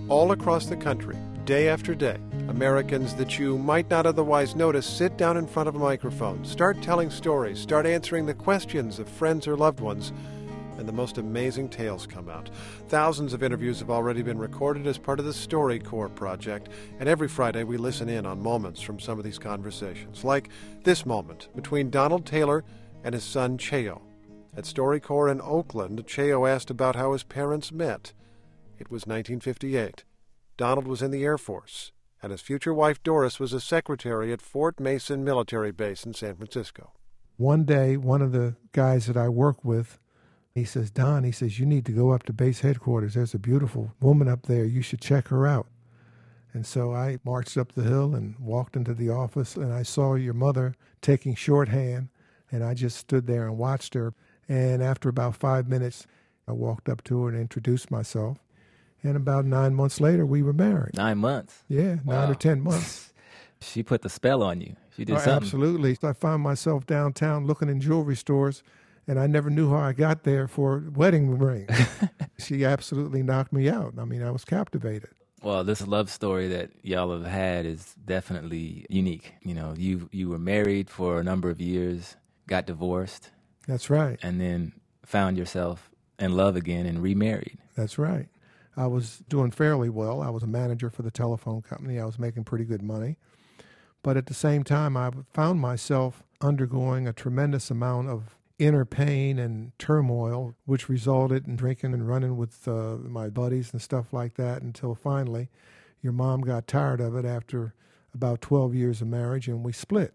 All across the country, day after day, Americans that you might not otherwise notice sit down in front of a microphone, start telling stories, start answering the questions of friends or loved ones, and the most amazing tales come out. Thousands of interviews have already been recorded as part of the StoryCorps project, and every Friday we listen in on moments from some of these conversations, like this moment between Donald Taylor and his son Cheo. At StoryCorps in Oakland, Cheo asked about how his parents met. It was 1958. Donald was in the Air Force, and his future wife Doris was a secretary at Fort Mason Military Base in San Francisco. One day, one of the guys that I work with, he says, Don, he says, you need to go up to base headquarters. There's a beautiful woman up there. You should check her out. And so I marched up the hill and walked into the office, and I saw your mother taking shorthand, and I just stood there and watched her. And after about 5 minutes, I walked up to her and introduced myself. And about 9 months later, we were married. 9 months? Yeah, wow. 9 or 10 months. She put the spell on you. She did something. Absolutely. I found myself downtown looking in jewelry stores, and I never knew how I got there for a wedding ring. She absolutely knocked me out. I mean, I was captivated. Well, this love story that y'all have had is definitely unique. You know, you were married for a number of years, got divorced. That's right. And then found yourself in love again and remarried. That's right. I was doing fairly well. I was a manager for the telephone company. I was making pretty good money. But at the same time, I found myself undergoing a tremendous amount of inner pain and turmoil, which resulted in drinking and running with my buddies and stuff like that until finally your mom got tired of it after about 12 years of marriage, and we split.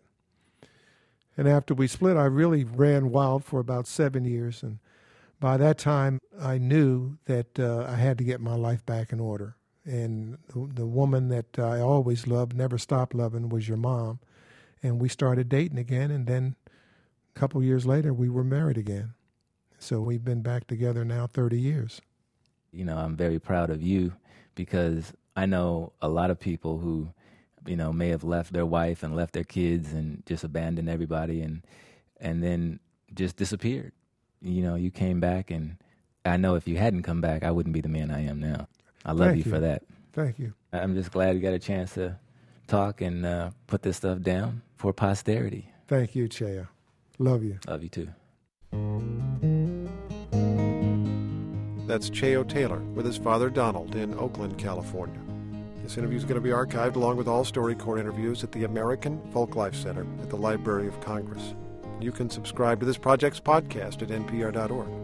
And after we split, I really ran wild for about 7 years, and by that time, I knew that I had to get my life back in order. And the woman that I always loved, never stopped loving, was your mom. And we started dating again, and then a couple years later, we were married again. So we've been back together now 30 years. You know, I'm very proud of you because I know a lot of people who, you know, may have left their wife and left their kids and just abandoned everybody and then just disappeared. You know, you came back, and I know if you hadn't come back, I wouldn't be the man I am now. I love you for that. Thank you. I'm just glad we got a chance to talk and put this stuff down for posterity. Thank you, Cheo. Love you. Love you too. That's Cheo Taylor with his father Donald in Oakland, California. This interview is going to be archived along with all StoryCorps interviews at the American Folklife Center at the Library of Congress. You can subscribe to this project's podcast at npr.org.